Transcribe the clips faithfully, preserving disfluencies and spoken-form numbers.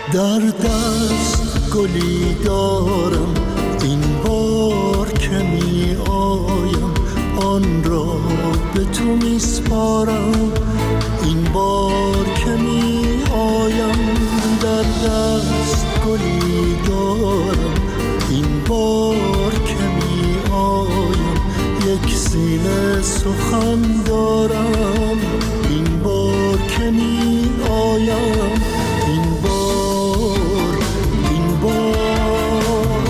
در دست گلی دارم این بار که می آیم آن را به تو می سپارم این بار که می آیم در دست گلی دارم این بار که می آیم یک سینه سخن دارم این بار که می آیم این بار این بار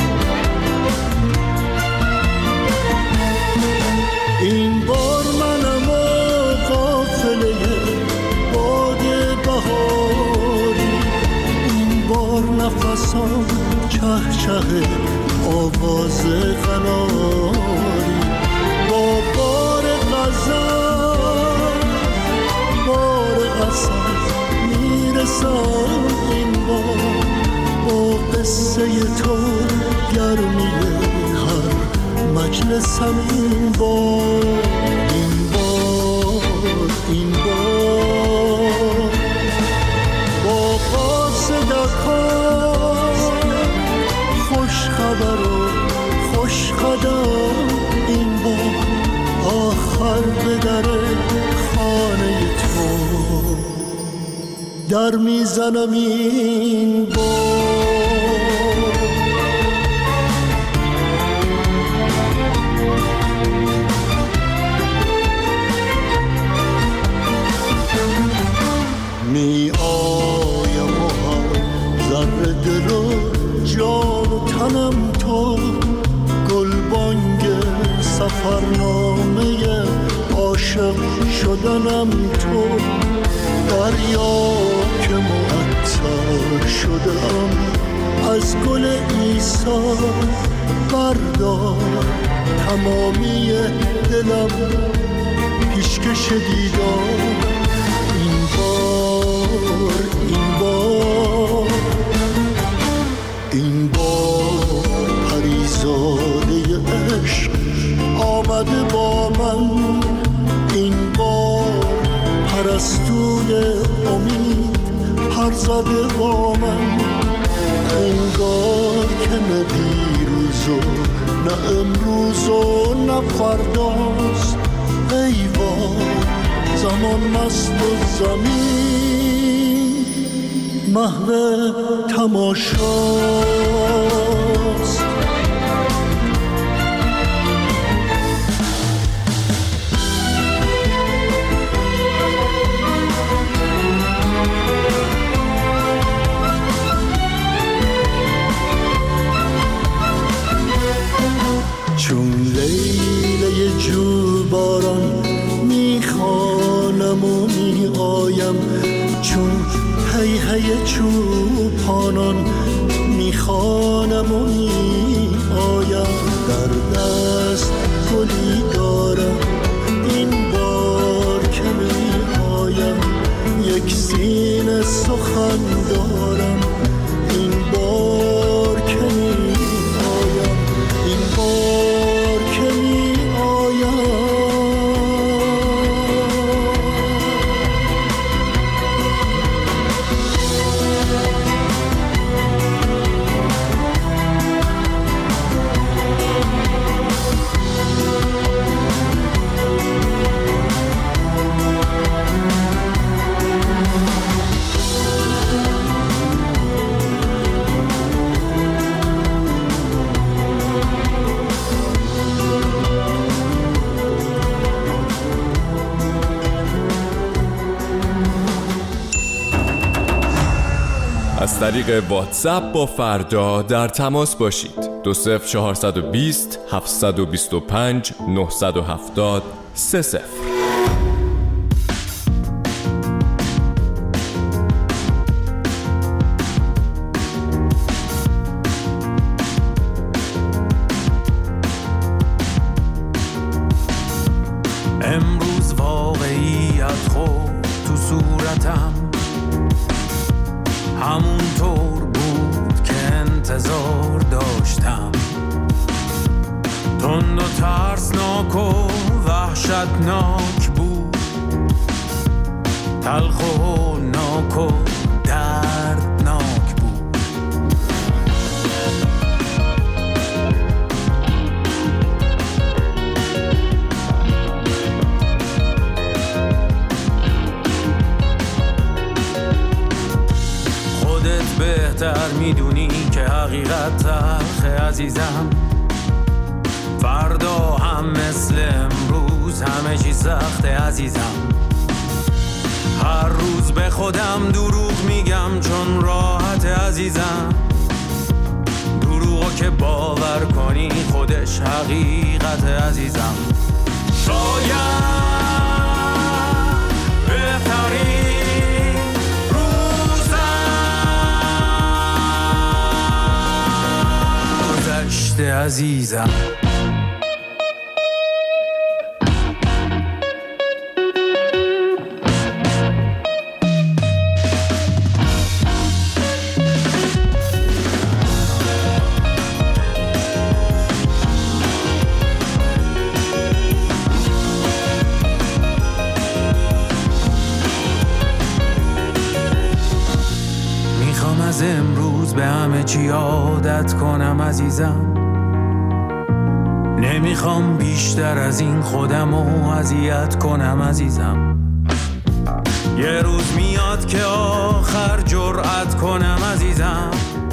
این بار منم و قافله باد بهاری این بار نفسم چه چه آواز قناری با بار غزل بار اصل میرسم این بار با قصه تو گرمی هر مجلسم این بار این بار این بار با قاصدکان خوش خبر و خوش قدم این بار آخر به در خانه تو در میزنم این بار می آیم و هر ذره دل و جان و تنم تو گلبانگ سفرنامه عاشق شدنم تو دریا که معطر شدم از گل عیسی بردار تمامی دلم پیشکش دیدار این بار این بار این بار پریزاده عشق آمده با من این بار پرستوی امید پر زده با من انگار که نه دیروز و نه امروز و نه فرداست ای وای زمان مست و زمین محو تماشاست چون لیله جو باران میخوانم و میآیم چون هی هی چوپانان میخوانم و میآیم در دست گلی دارم این بار که میآیم یک سینه سخن دارم این بار که میآیم این بار که میآیم از طریق واتساپ با فردا در تماس باشید. دو صفر چهارصد و بیست هفتصد و بیست و پنج نهصد و هفتاد سه صفر. امروز واقعیت خود تو صورتم همونطور بود که انتظار داشتم تند و ترسناک و وحشتناک بود تلخ و ناک و دردناک بهتر میدونی که حقیقت تلخه عزیزم. فردا هم مثل امروز همه چی سخته عزیزم. هر روز به خودم دروغ میگم چون راحت عزیزم. دروغو که باور کنی خودش حقیقت عزیزم. شاید بهترین روزم گذشته عزیزم. از امروز به همه چی عادت کنم عزیزم. نمیخوام بیشتر از این خودمو اذیت کنم عزیزم. یه روز میاد که آخر جرأت کنم عزیزم.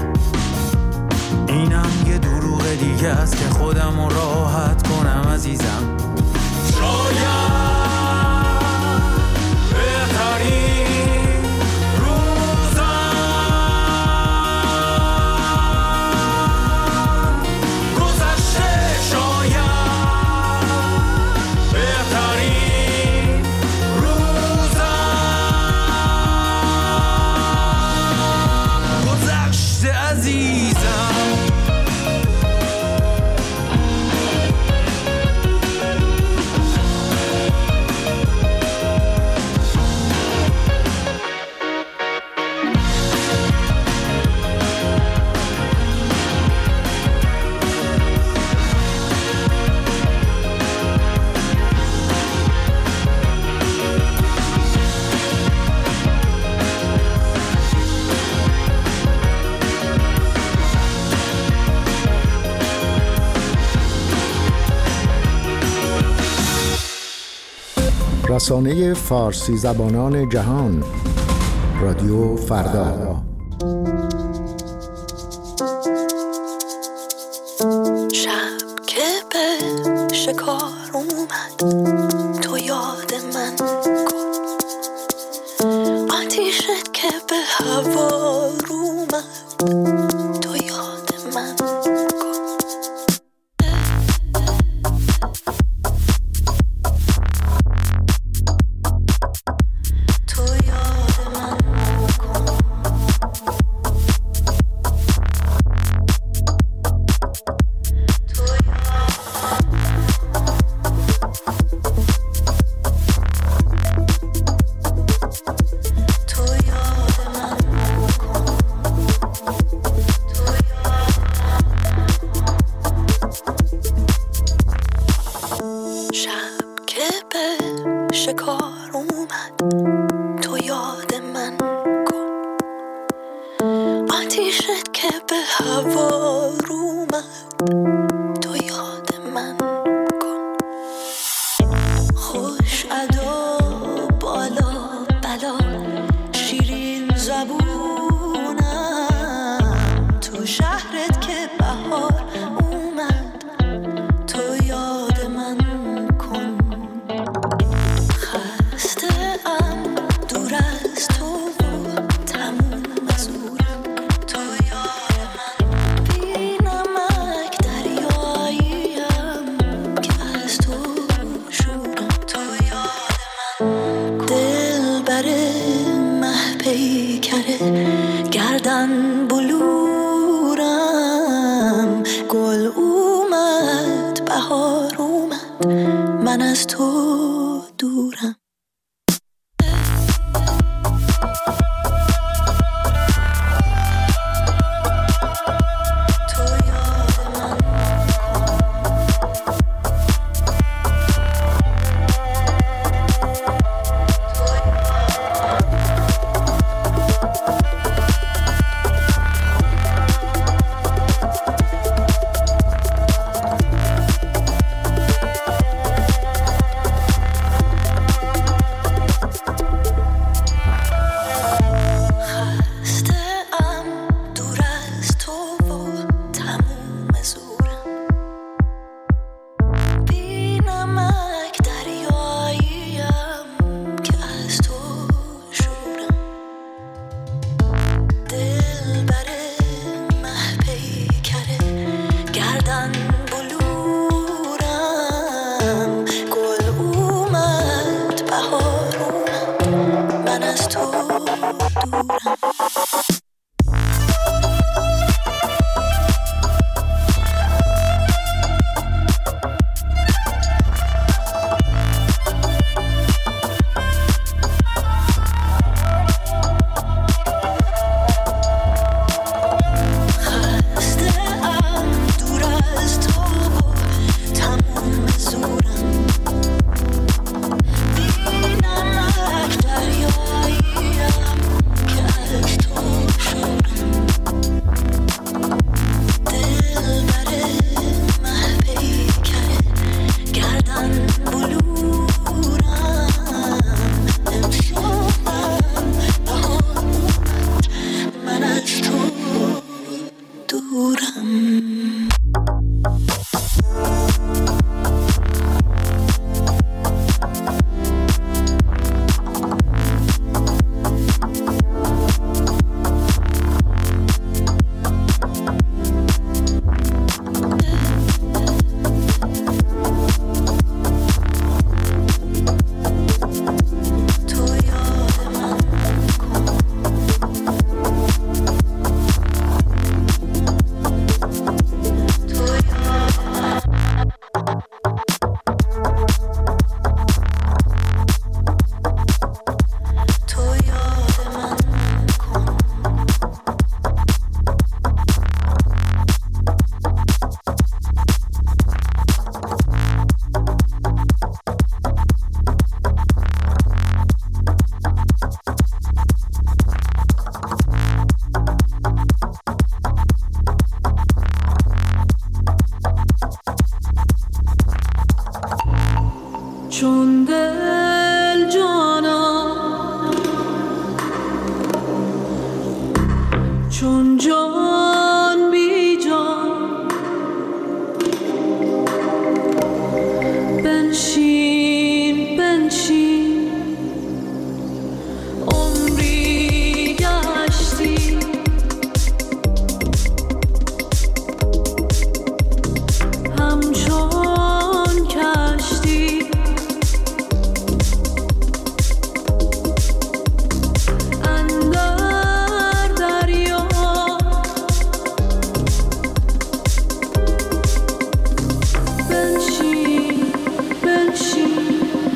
اینم یه دروغ دیگه است که خودمو راحت کنم عزیزم. شاید بهترین رسانه فارسی زبانان جهان، رادیو فردا. شب که به شکار اومد تو یاد من کن. آتیشت که به هوا اومد تو یاد من کن. شکار اومد تو یاد من کن. آتیشت که به هوا اومد تو یاد من کن. خوش ادا بالا بلا شیرین زبونم تو شهرت که بهار اومد تو یاد من کن. گردن بلورم گل اومد بهار اومد من از تو دورم. چون جان بی جان بنشین بنشین عمری گشتی همچون کشتی اندر دریا بنشین بنشین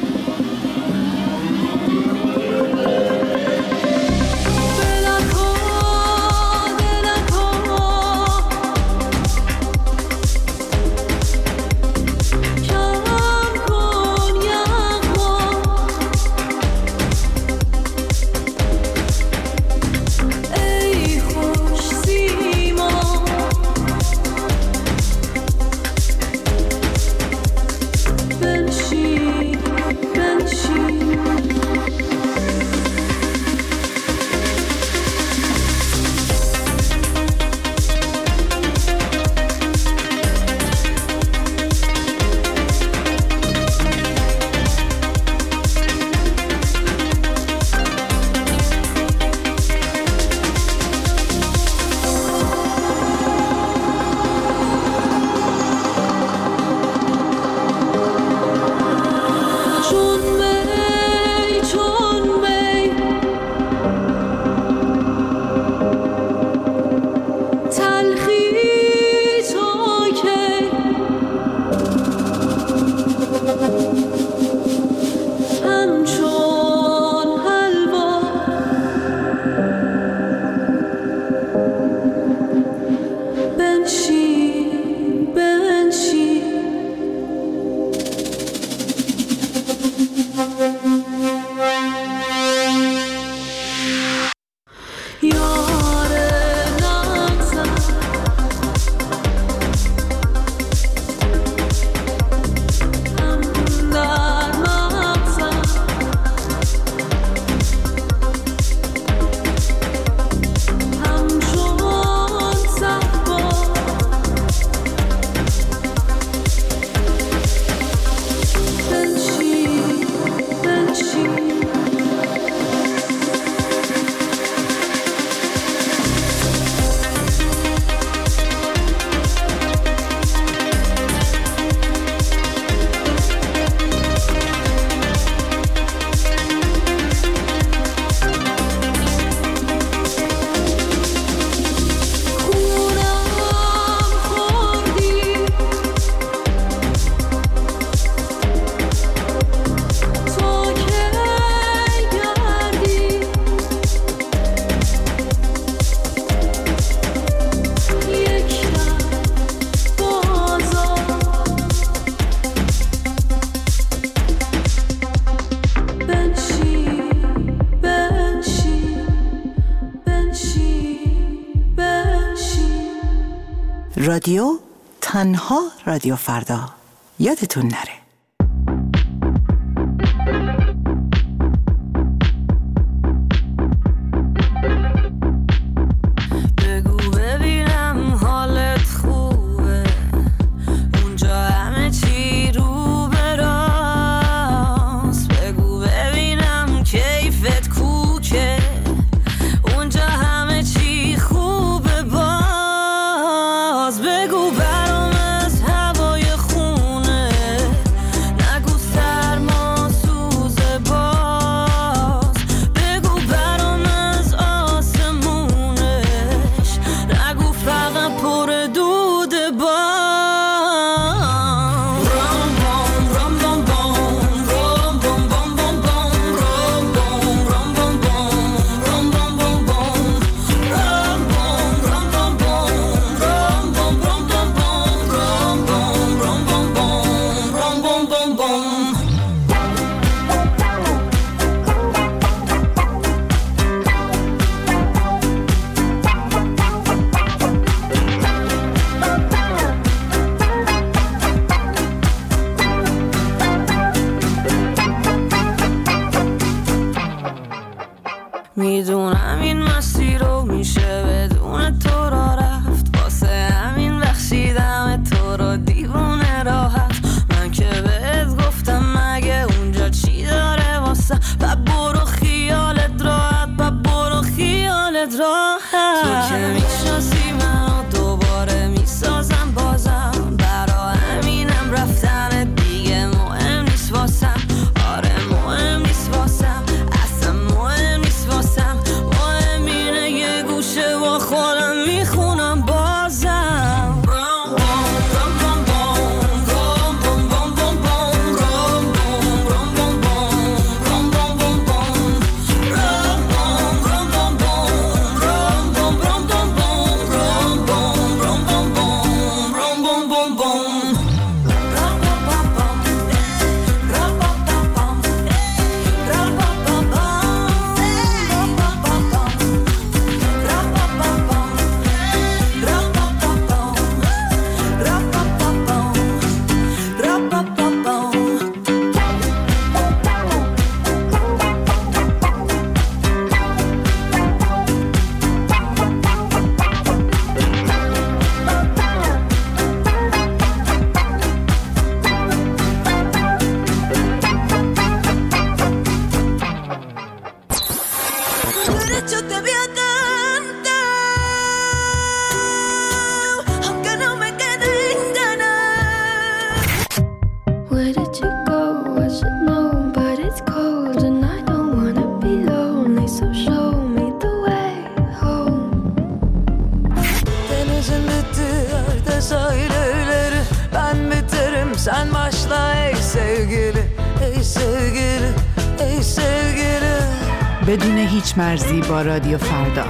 رادیو تنها رادیو فردا، یادتون نره. بگو برام از هوای خونه راحت تو که میشناسی منو دوباره میسازم بازم برا همینم رفتن دیگه مهم نیست واسم آره مهم نیست واسم اصلا مهم نیست واسم مهم اینه یه گوشه با خودم میخونم بازم sen başla ey sevgili ey sevgili ey sevgili بدون هیچ مرزی با رادیو فردا.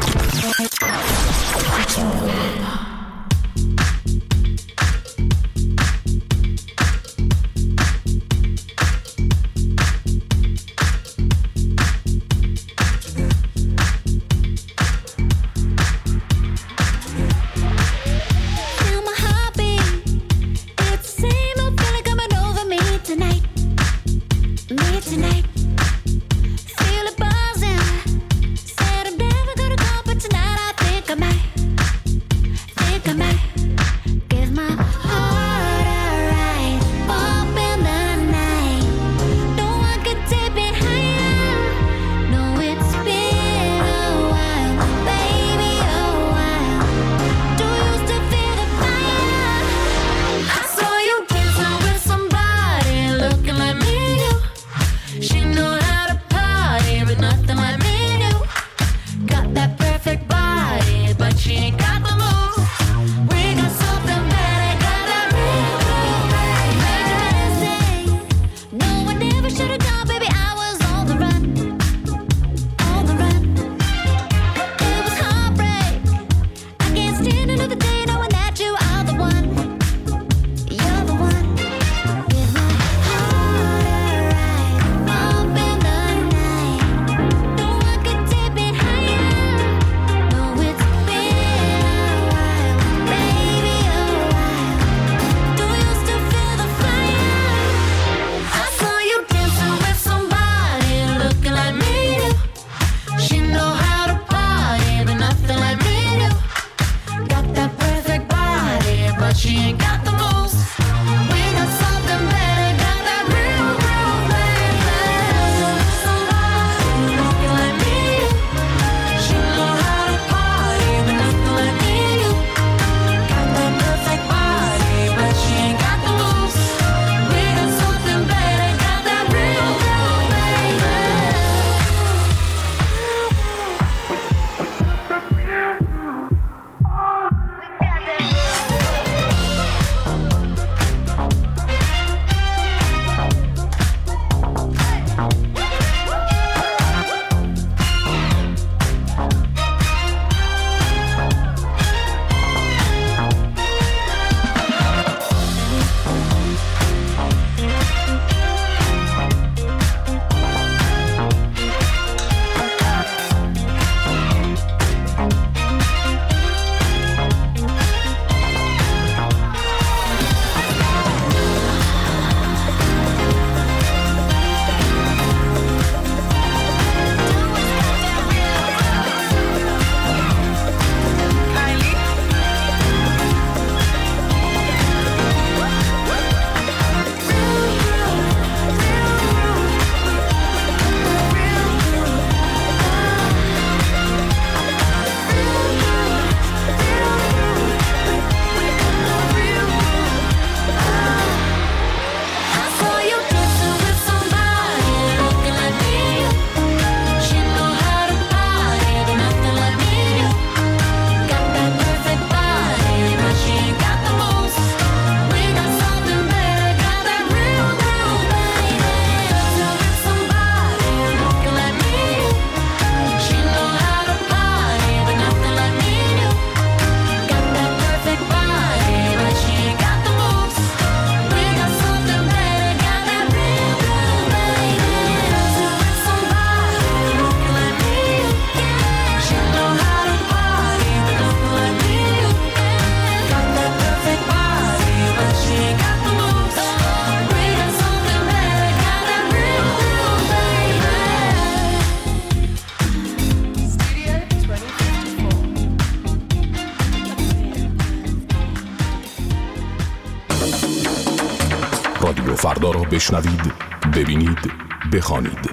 رادیو فردا را بشنوید، ببینید، بخوانید.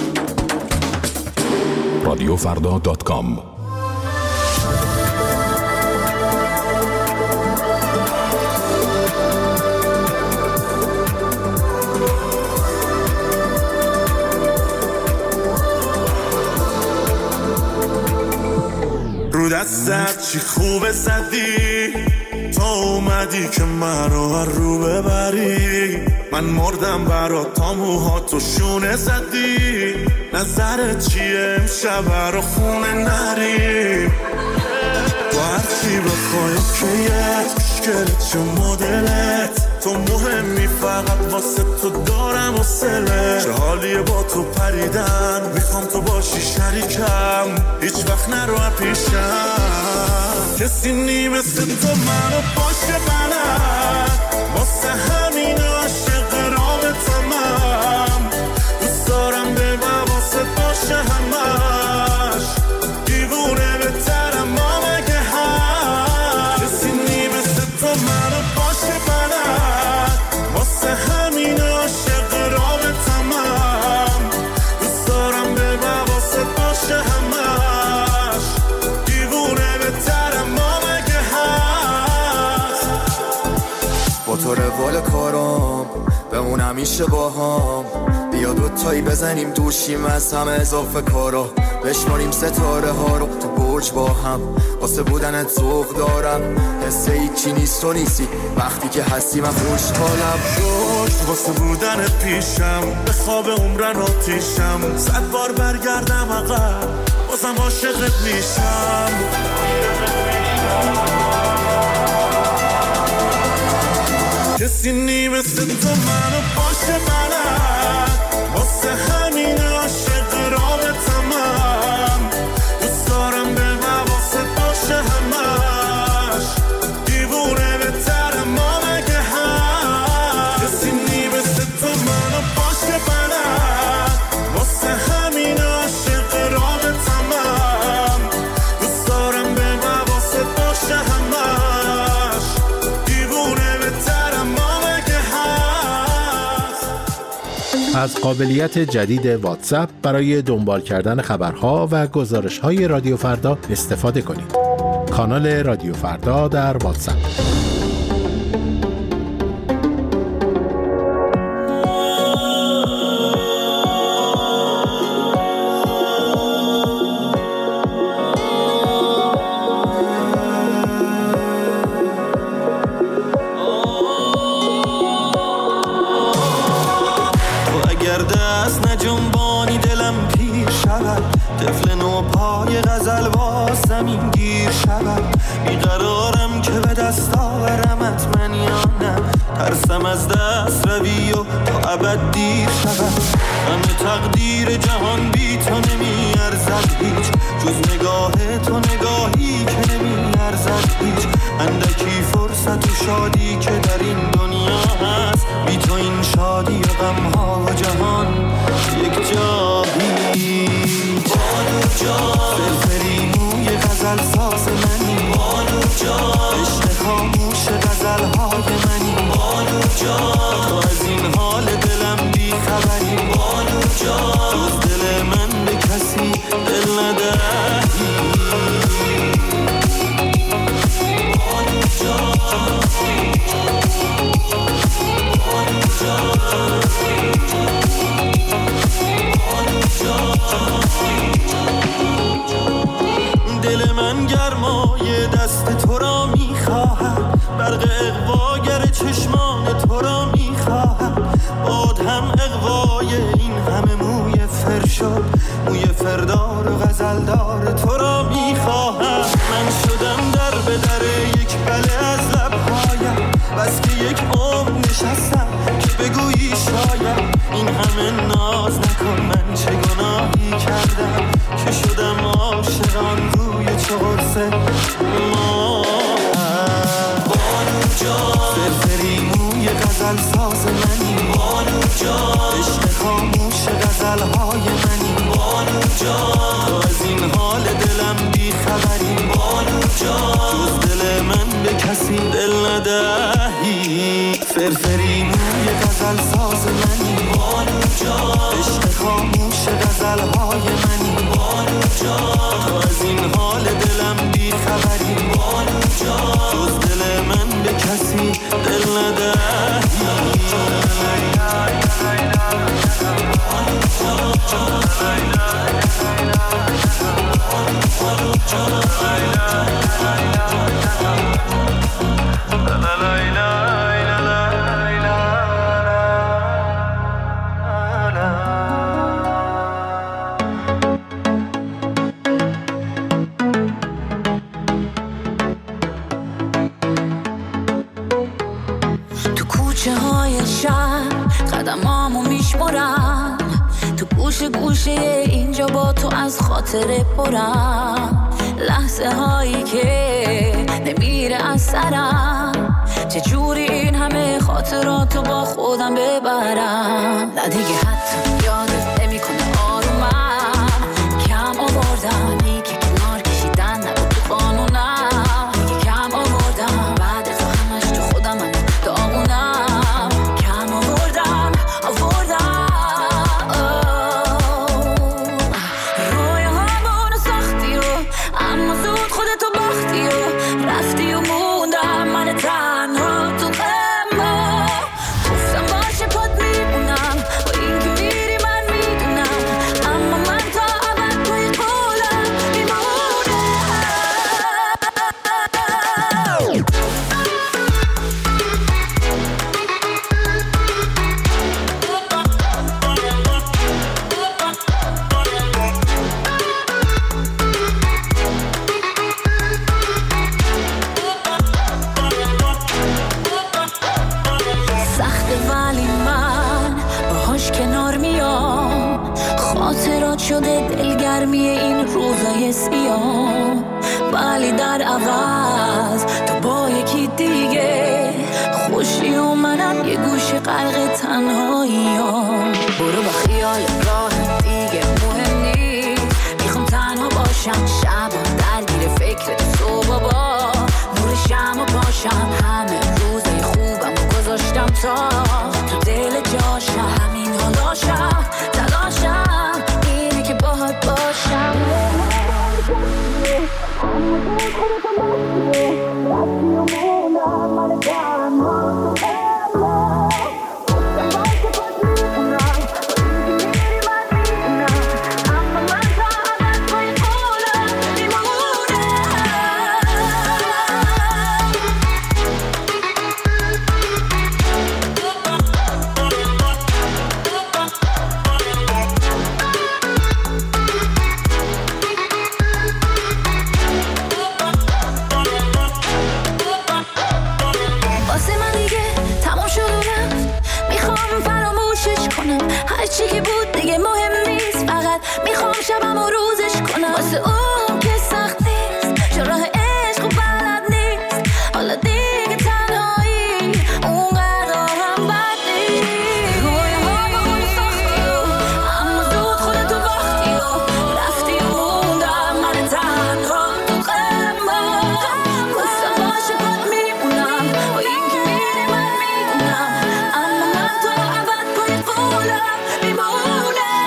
رادیو فردا دات کام. رو دستت چی خوبه زدی، تا اومدی که من رو رو ببری. من مردم برات، تا موهاتو شونه زدی. نظرت چیه امشب رو خونه نری؟ با هرچی بخوای کیت کشکلت چه مدلت، تو مهمی فقط واسه تو دارم و سله. چه حالیه با تو پریدن، میخوام تو باشی شریکم، هیچ وقت نرو پیشم. کسی نی مثل تو منو باشه بلد، واسه همین عاشق رابطمم. دوست دارم به واسه باشه همش، دیوونه بهترم ما مگه هست. کسی نی مثل تو منو باشه بلد، واسه همین عاشق رابطمم. دوست دارم به واسه باشه همش، دیوونه بهترم ما مگه هست. با تو روال کارام بمون همیشه با هم، بیا دوتایی بزنیم دوشیم از همه اضافه کارا. بشماریم ستاره ها رو تو برج با هم، واسه بودنت ذوق دارم، حس هیچی نیست تو نیستی وقتی که هستی. من خوشحالم شد واسه بودنت پیشم، به خواب عمرن آتیشم. صد بار برگردم عقب بازم عاشقت میشم. کسی نی مثل تو منو باشه بلد، واسه همین عاشق رابطمم. دوست دارم به واسه باشه همش، دیوونه بهترم ما مگه هست. کسی نی مثل تو منو باشه بلد، واسه همین عاشق رابطمم. دوست دارم به واسه باشه همش، دیوونه بهترم ما مگه هست. از قابلیت جدید واتساپ برای دنبال کردن خبرها و گزارش‌های رادیو فردا استفاده کنید. کانال رادیو فردا در واتساپ. طفل نو پای غزل واسمین گیر شود. بیقرارم که به دست آورمت من یا نه، ترسم از دست روی و تا ابد دیر شود. همه تقدیر جهان بی تو نمی ارزد هیچ، جز نگاه تو نگاهی که نمی ارزد هیچ. اندکی فرصت و شادی که در این دنیا هست، بی تو این شادی و غمها و جهان یک جایی. بانو جان فرفری موی غزل ساز منی، بانو جان عشق خاموش غزل های منی، بانو جان تو از این حال دلم بی خبری، بانو جان جز دل من به کسی دل ندهی. بانو جان بانو جان دل من گرمای دست تو را میخواهد، برق اغواگر چشمان تو را میخواهد. باد هم اغوای این همه موی فرشاد، موی فردار و غزلدار تو را میخواهد. من شدم در به در یک بله از لبهایم، بس که یک عمر نشستم که بگویی شاید. این همه ناز نکن، من چه گناهی کردم که شدم عاشقان روی چه قرصه ما. بانو جان فرفری موی غزل ساز منی، بانو جان عشق خاموش غزل های منی، بانو جان تو از این حال دلم بی خبری، بانو جان جز دل من به کسی دل ندهی. فرفری موی غزل غزل ساز منی بانو جان، عشق خاموش غزلهای منی بانو جان، تو از این حال دلم بی خبری بانو جان، جز دل من به کسی دل ندهی تو کوچه های شهر قدمامو میشمرم، تو گوشه گوشه اینجا با تو از خاطره پرم، لحظه هایی که نمیره از سرم، چجوری این همه خاطراتو با خودم ببرم. نه دیگه حتی یادت نمی کنه آرومم، کم آوردم دیگه کنار کشیدن نبود تو قانونم، دیگه کم آوردم بعد از همش تو خودم من داغونم، کم آوردم آوردم روی همونو ساختی و اما زود خودتو باختی و رفتی و موندم من تنها تو اما گفتم باشه پاد میمونم با این که میری من میدونم، اما من تا ابد توی قولم میمونم. سخته ولی من باهاش کنار میام، خاطرات شده دلگرمی این روزای سیاه، ولی در عوض تو با یکی دیگه خوشی و منم یه گوشه غرق تنهاییام. برو با خیال راه دیگه مهم نیست، میخوام تنها باشم شبا درگیر فکر تو صبح با نور شمع باشم، همه روزای خوبم و گذاشتم تا تو دل جاشم، همین حالاشم تلاشم اینه که باهات باشم. واسه من دیگه تمام شد و رفت، میخوام فراموشش کنم، هرچی که بود دیگه مهم نیست، فقط میخوام شبم و روزش کنم. واسه اون که سخت نیست، چون راه عشق و بلد نیست، حالا دیگه تنهایی اونقدر هم بد نیست. روی همون ساختی و اما زود خودتو باختی و رفتی و موندم من تنها تو قلبم. گفتم باشه پاد میمونم با این که میری من میدونم، اما من تا ابد پای قولم میمونم.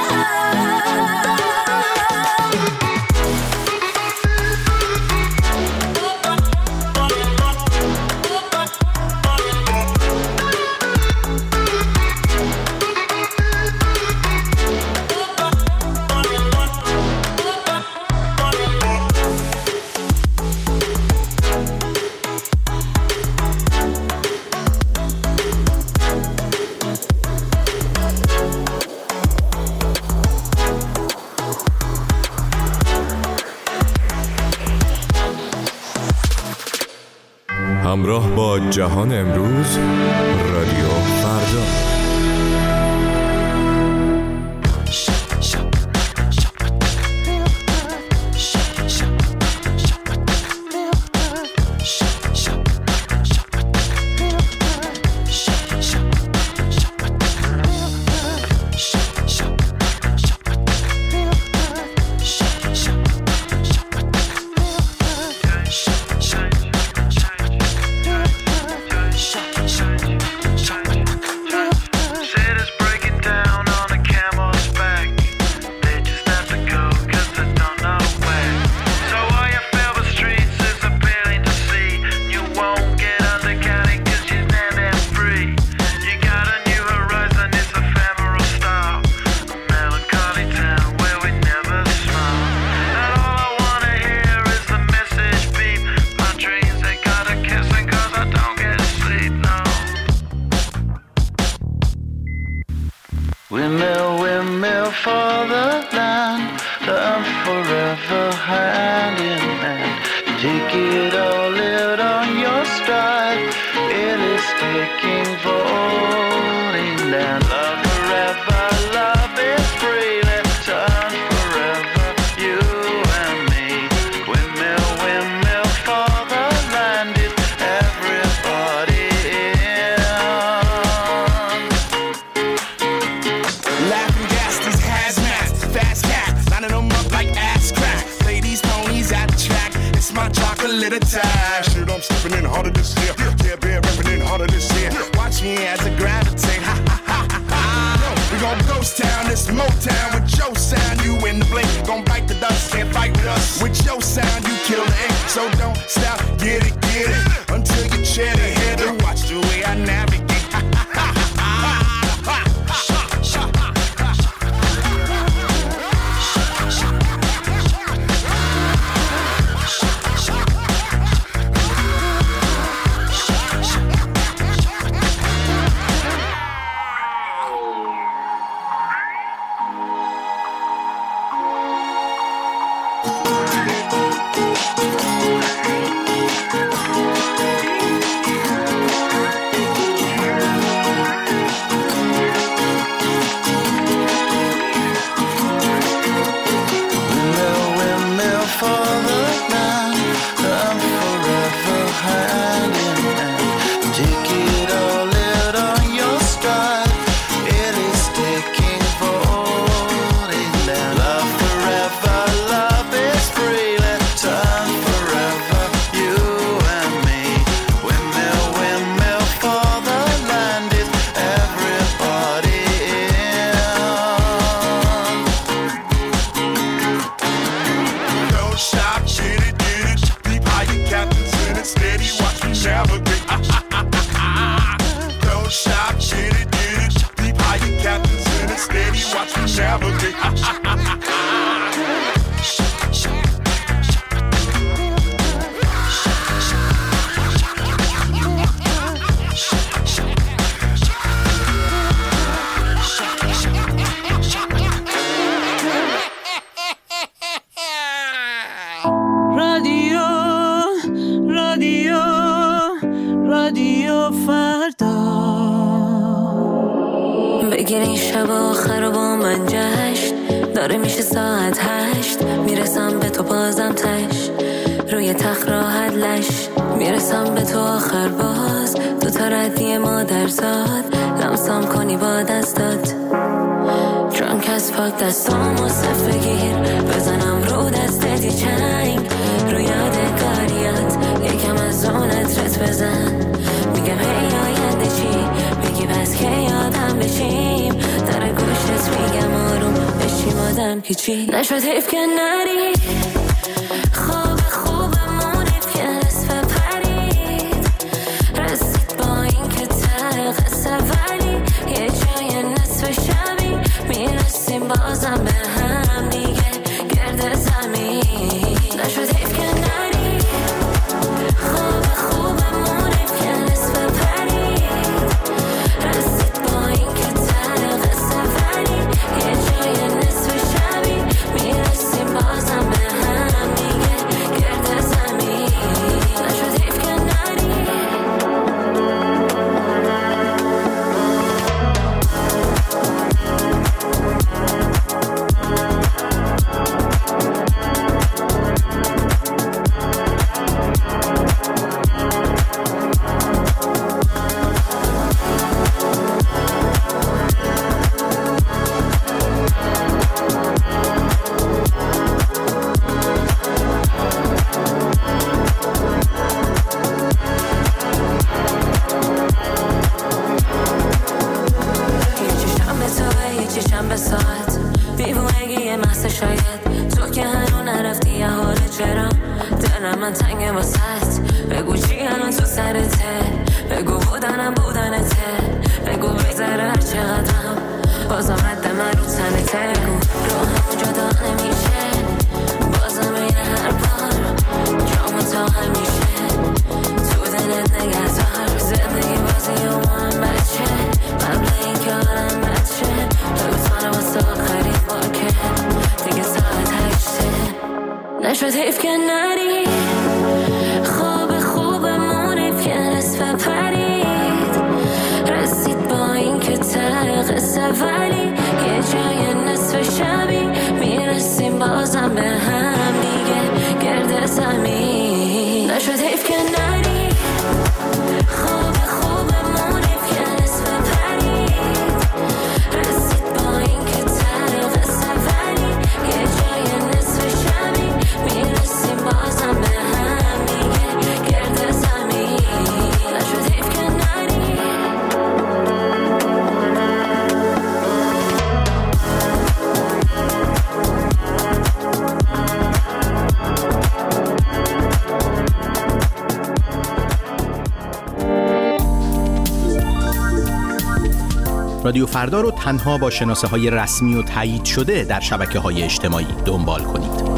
همراه با جهان امروز، رادیو فردا. take it all out on your stride. It is taking falling down. Love forever, love is free. Let's turn forever, you and me. Windmill, windmill for the land is everybody in. Laughing gas, these hazmats, fast cat, lining them up like ass crack. Play these ponies at the track. It's my chocolate attack. Shit, I'm stepping in harder this year. Yeah, bear repping in harder this year. Watch me as I gravitate. Ha ha ha ha ha. We gon' ghost town, this Motown with your sound. You in the blink, gon' bite the dust. Can't fight with us. With your sound, you kill the ink. So don't stop, get it, get it until you chat ahead and watch the way I navigate. Ha ha ha ha. بگیرین شب آخر با من جشن داره میشه ساعت هشت میرسم به تو بازم تش روی تخت راحت لش میرسم به تو آخر باز دو تا ردی مادر زاد لمسم کنی با دستات درانک از پاک دستامو صف بگیر بزنم رو دستت یه چنگ رو یادگاریات یکم از اون عطرت بزن میگم هی آینده چی میگی بس که یادم بشیم در گوشت میگم آروم بشیم آدم هیچی نشد حیف که نری خواب خوبمون حیف که نصف پرید رسید با این که ته قصه ولی یه جای نصف شبی میرسیم بازم به هم دیگه گرد زمین نشد حیف که نری خواب خوبمون حیف که نصف پرید رسید با این که ته قصه ولی یه جای نصف شبی میرسیم بازم به هم دیگه گرد زمین نشد حیف که نری نشد حیف که نری حیف که نری خوب خوب مونیم که نصف پرید رسید با این که ته قصه ولی یه جای نصف شبی میرسیم بازم به هم میگه گرد زمین نشد حیف که نری رادیو فردا رو تنها با شناسه های رسمی و تایید شده در شبکه های اجتماعی دنبال کنید.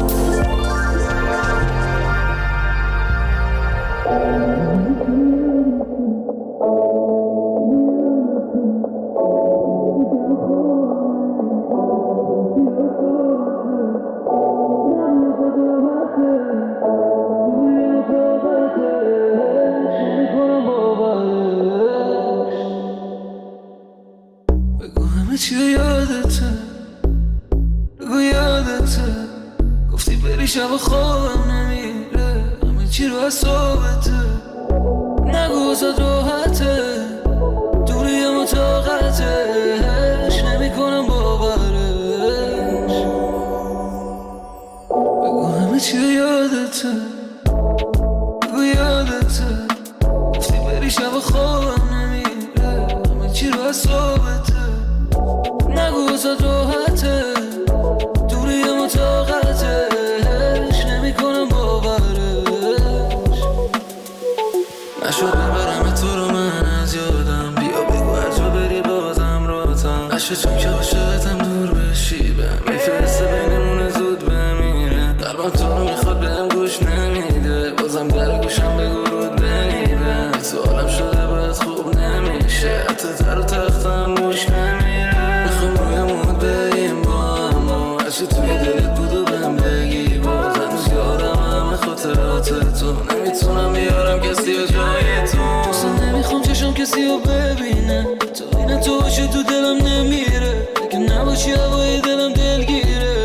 چیه یادته بگو یادته گفتی بری شب خوابم نمیره همه چی رو از صحبته نگو ازت راحته دوریم و طاقتش نمی کنم باورش بگو همه چیه یادته بگو یادته گفتی بری شب خوابم نمیره همه چی رو از صحبته نگو ازت راحته دوریم و طاقتش نمی کنم باورش نشد ببرم تو رو من از یادم بیا بگو هر جا بری بازم راتم نشد چون که عاشقتم دور بشی بهم میفرسته بینمون زود بمیره قلبم تو رو میخواد بهم گوش نمیده بازم در گوشم بگو رود بمیره تو عالم شده باید خوب نمیشه حتی تر و تختم گوش نمیره بریم با هم عشق توی دلت بود و بهم بگی باز هنوز یادم همه خاطرات تو نمیتونم بیارم کسی و جای تو اصلا نمیخوام چشم کسی رو ببینه تو اینه تو باشه تو دلم نمیره اگه نباشی هوای دلم دلگیره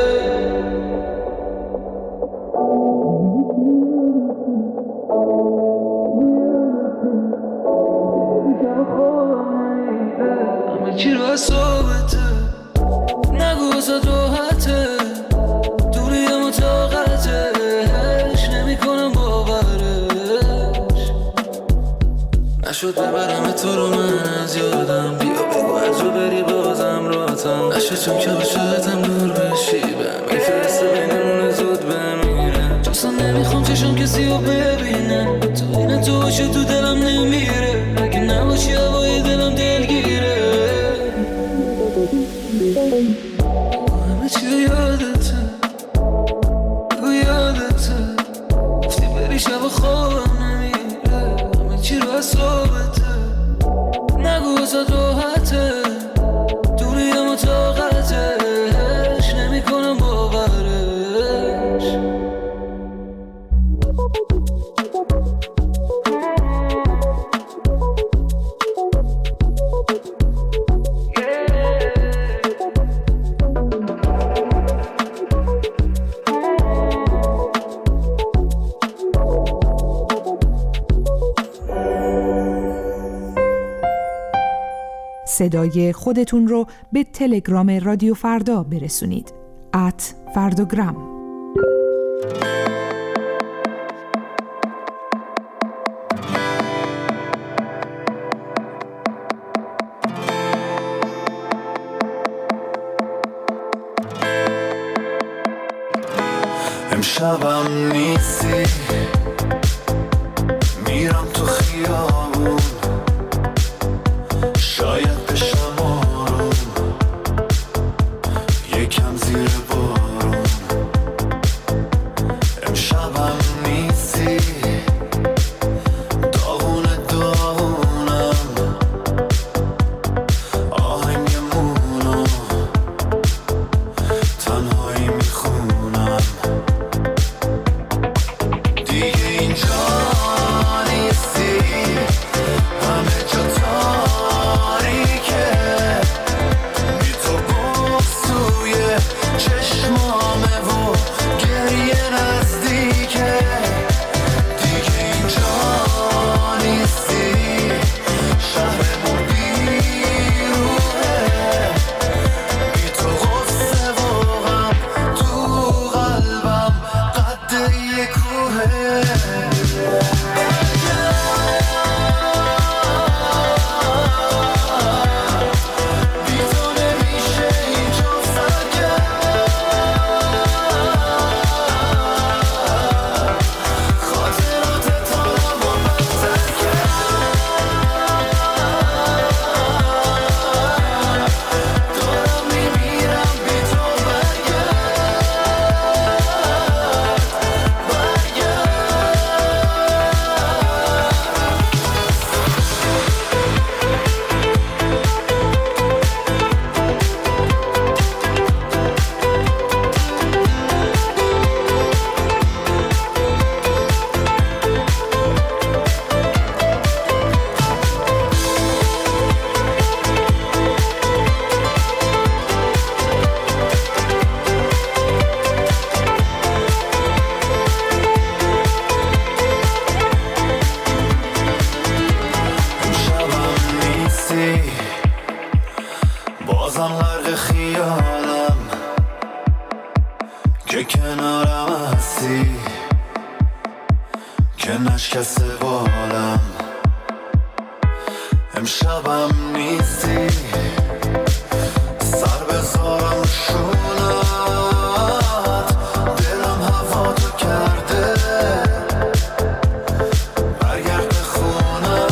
همه چی رو از صحبته نگو ازت راحته دوریم و طاقتش نمی کنم باورش نشد ببرم تو رو من از یادم بیا بگو هر جا بری بازم راتم نشد چون که عاشقتم دور بشی بهم میفرسته بینمون زود بمیره اصلا نمیخوام چشم کسی رو ببینه تو اینه تو باشه تو دلم نمیره اگه نباشی هوای دلم دلگیره همه چی یادته بگو یادته گفتی بری شب خوابم نمیره همه چی رو از صحبته نگو ازت راحته دوریم و طاقتش نمی کنم باورش صدای خودتون رو به تلگرام رادیو فردا برسونید. ات فرداگرام. امشبم نیستی میرم تو خیابون شاید بشم آروم یکم زیر بارون امشبم نیستی داغون داغونم آهنگمونو تنهایی میخونم دیگه اینجا نیستی همه جا تاریکه بی تو بغض توی چشمامه و گریه نزدیکه دیگه کس بالم امشبم نیستی سر بذارم شونت دلم هوا تو کرده برگرد به خونم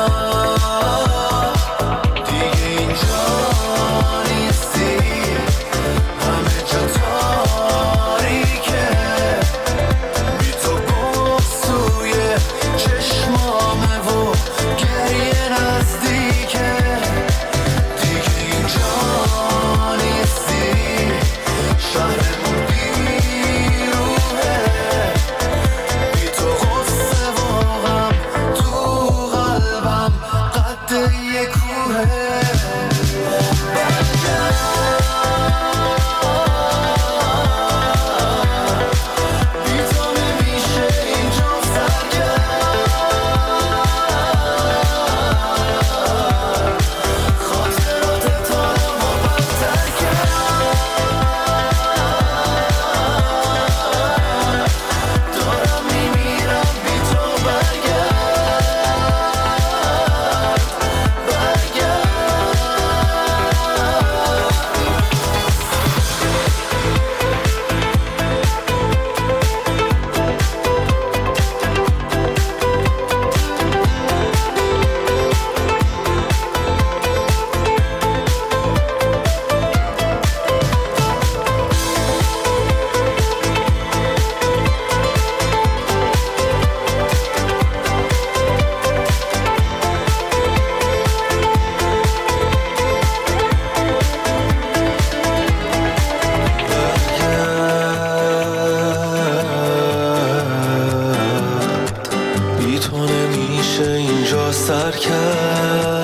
دیگه اینجا نیستی همه جا تاریکه بی تو گم سوی چشمامه و گریه نزدیکه دیگه اینجا نیستی شهرمون بیروحه بی تو غصه و غم تو قلبم قد یه کوهه بی تو نمیشه اینجا سرگرد خاطرات تارم و بدتر کرد دارم میمیرم بی تو برگرد برگرد بی تو نمیشه اینجا سر کرد